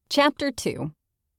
Chapter 2.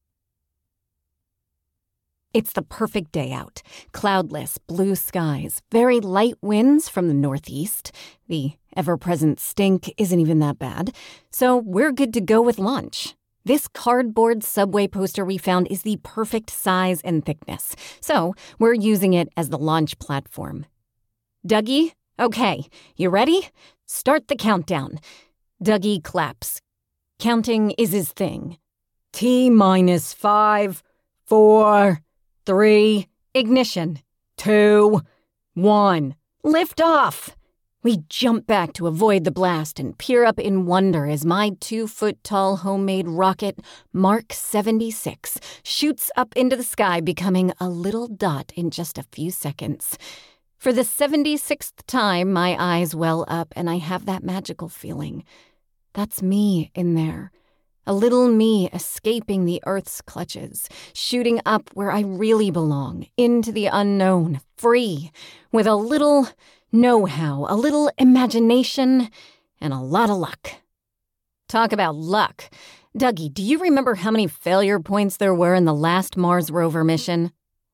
It's the perfect day out. Cloudless, blue skies, very light winds from the northeast. The ever-present stink isn't even that bad. So we're good to go with lunch. This cardboard subway poster we found is the perfect size and thickness. So we're using it as the launch platform. Dougie? Okay, you ready? Start the countdown. Dougie claps. Counting is his thing. T-minus 5, 4, 3, ignition, 2, 1, lift off. We jump back to avoid the blast and peer up in wonder as my 2-foot-tall homemade rocket, Mark 76, shoots up into the sky, becoming a little dot in just a few seconds. For the 76th time, my eyes well up and I have that magical feeling. That's me in there. A little me escaping the Earth's clutches, shooting up where I really belong, into the unknown, free, with a little know-how, a little imagination, and a lot of luck. Talk about luck. Dougie, do you remember how many failure points there were in the last Mars rover mission?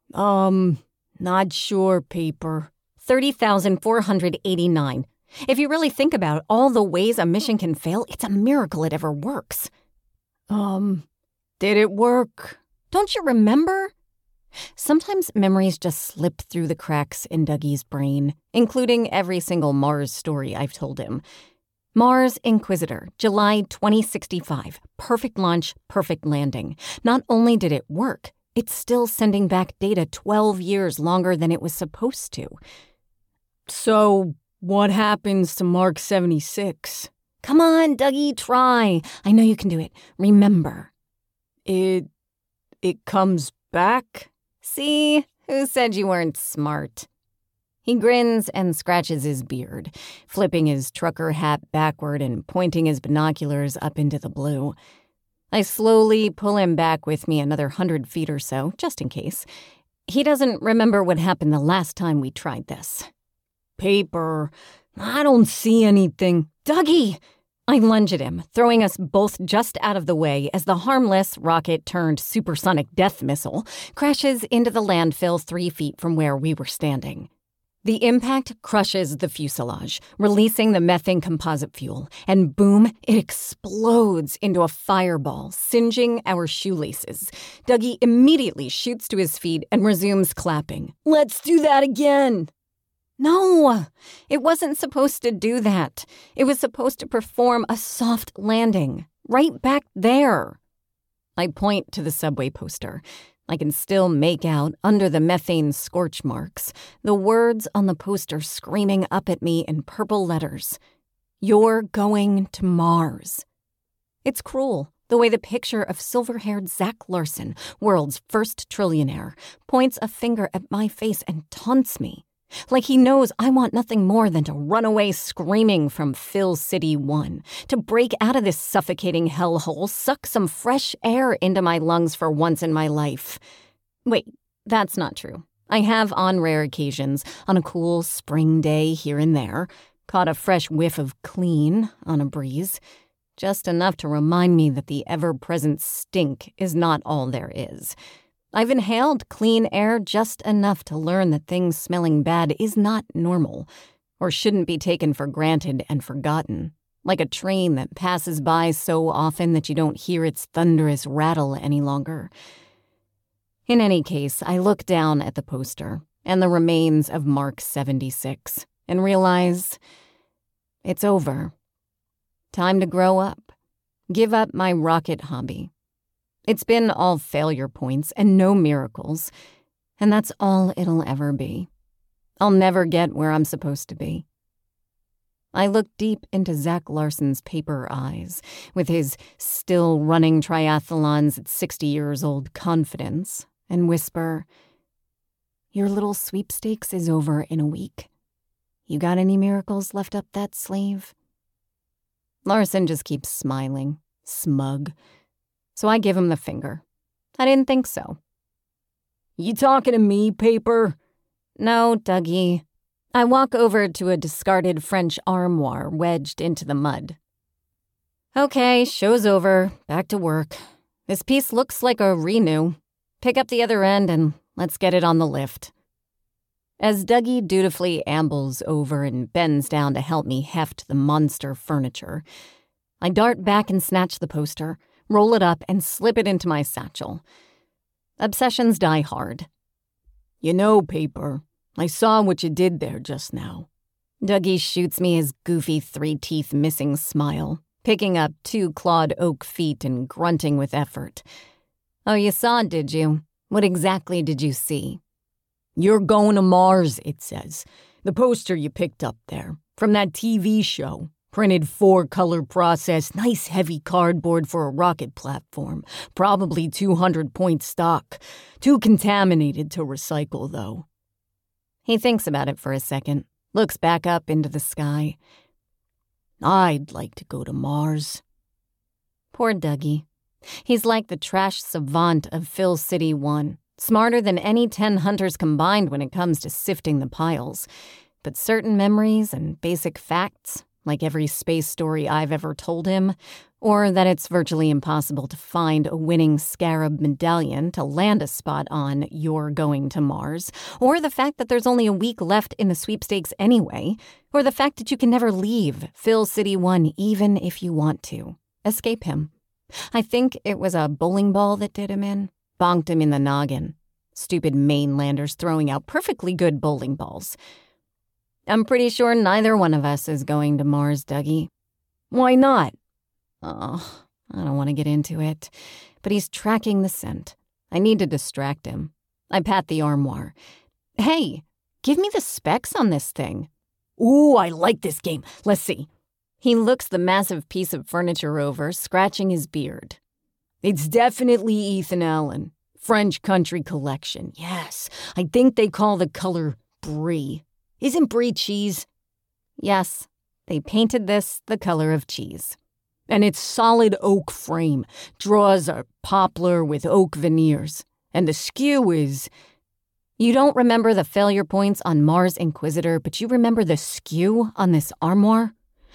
Not sure, Paper. 30,489. If you really think about all the ways a mission can fail, it's a miracle it ever works. Did it work? Don't you remember? Sometimes memories just slip through the cracks in Dougie's brain, including every single Mars story I've told him. Mars Inquisitor, July 2065. Perfect launch, perfect landing. Not only did it work, it's still sending back data 12 years longer than it was supposed to. So, what happens to Mark 76? Come on, Dougie, try. I know you can do it. Remember. It comes back? See? Who said you weren't smart? He grins and scratches his beard, flipping his trucker hat backward and pointing his binoculars up into the blue. I slowly pull him back with me another 100 feet or so, just in case. He doesn't remember what happened the last time we tried this. Paper, I don't see anything. Dougie! I lunge at him, throwing us both just out of the way as the harmless rocket-turned-supersonic death missile crashes into the landfill 3 feet from where we were standing. The impact crushes the fuselage, releasing the methane composite fuel, and boom, it explodes into a fireball, singeing our shoelaces. Dougie immediately shoots to his feet and resumes clapping. Let's do that again! No, it wasn't supposed to do that. It was supposed to perform a soft landing, right back there. I point to the subway poster. I can still make out, under the methane scorch marks, the words on the poster screaming up at me in purple letters. You're going to Mars. It's cruel, the way the picture of silver-haired Zach Larson, world's first trillionaire, points a finger at my face and taunts me. Like he knows I want nothing more than to run away screaming from Phil City 1, to break out of this suffocating hellhole, suck some fresh air into my lungs for once in my life. Wait, that's not true. I have, on rare occasions, on a cool spring day here and there, caught a fresh whiff of clean on a breeze, just enough to remind me that the ever-present stink is not all there is. I've inhaled clean air just enough to learn that things smelling bad is not normal, or shouldn't be taken for granted and forgotten, like a train that passes by so often that you don't hear its thunderous rattle any longer. In any case, I look down at the poster and the remains of Mark 76 and realize it's over. Time to grow up, give up my rocket hobby. It's been all failure points and no miracles, and that's all it'll ever be. I'll never get where I'm supposed to be. I look deep into Zach Larson's paper eyes, with his still-running triathlons at 60 years old confidence, and whisper, Your little sweepstakes is over in a week. You got any miracles left up that sleeve? Larson just keeps smiling, smug. So I give him the finger. I didn't think so. You talking to me, Paper? No, Dougie. I walk over to a discarded French armoire wedged into the mud. Okay, show's over. Back to work. This piece looks like a renew. Pick up the other end and let's get it on the lift." As Dougie dutifully ambles over and bends down to help me heft the monster furniture, I dart back and snatch the poster, roll it up, and slip it into my satchel. Obsessions die hard. "You know, Paper, I saw what you did there just now." Dougie shoots me his goofy three-teeth missing smile, picking up 2 clawed oak feet and grunting with effort. "Oh, you saw, did you? What exactly did you see?" "You're going to Mars," it says. "The poster you picked up there, from that TV show. Printed 4-color process, nice heavy cardboard for a rocket platform. Probably 200-point stock. Too contaminated to recycle, though." He thinks about it for a second, looks back up into the sky. "I'd like to go to Mars." Poor Dougie. He's like the trash savant of Phil City 1. Smarter than any 10 hunters combined when it comes to sifting the piles. But certain memories and basic facts, like every space story I've ever told him, or that it's virtually impossible to find a winning scarab medallion to land a spot on "You're Going to Mars," or the fact that there's only a week left in the sweepstakes anyway, or the fact that you can never leave Phil City 1 even if you want to. Escape him. I think it was a bowling ball that did him in. Bonked him in the noggin. Stupid mainlanders throwing out perfectly good bowling balls. I'm pretty sure neither one of us is going to Mars, Dougie. Why not? Oh, I don't want to get into it. But he's tracking the scent. I need to distract him. I pat the armoire. "Hey, give me the specs on this thing." "Ooh, I like this game. Let's see." He looks the massive piece of furniture over, scratching his beard. "It's definitely Ethan Allen. French Country Collection. Yes, I think they call the color brie. Isn't brie cheese?" Yes, they painted this the color of cheese. "And it's solid oak frame. Drawers are poplar with oak veneers. And the skew is..." You don't remember the failure points on Mars Inquisitor, but you remember the skew on this armoire?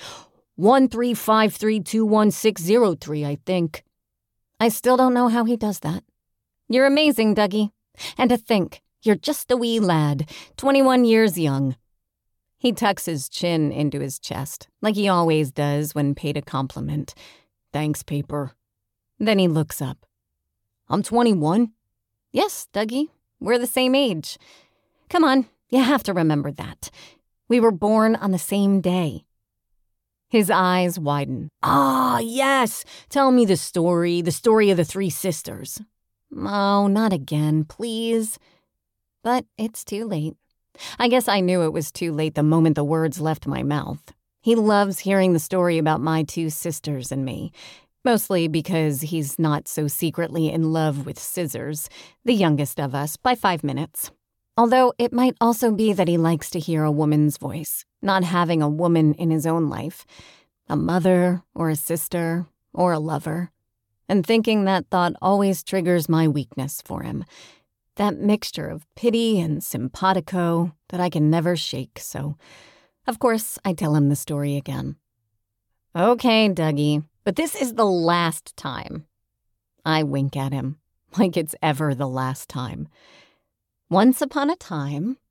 135321603, I think. I still don't know how he does that. You're amazing, Dougie. And to think, you're just a wee lad, 21 years young. He tucks his chin into his chest, like he always does when paid a compliment. "Thanks, Paper." Then he looks up. "I'm 21? "Yes, Dougie. We're the same age. Come on, you have to remember that. We were born on the same day." His eyes widen. "Ah, yes! Tell me the story of the 3 sisters. "Oh, not again, please." But it's too late. I guess I knew it was too late the moment the words left my mouth. He loves hearing the story about my 2 sisters and me, mostly because he's not so secretly in love with Scissors, the youngest of us, by 5 minutes. Although it might also be that he likes to hear a woman's voice, not having a woman in his own life, a mother or a sister or a lover, and thinking that thought always triggers my weakness for him. That mixture of pity and simpatico that I can never shake, so of course I tell him the story again. "Okay, Dougie, but this is the last time." I wink at him, like it's ever the last time. "Once upon a time,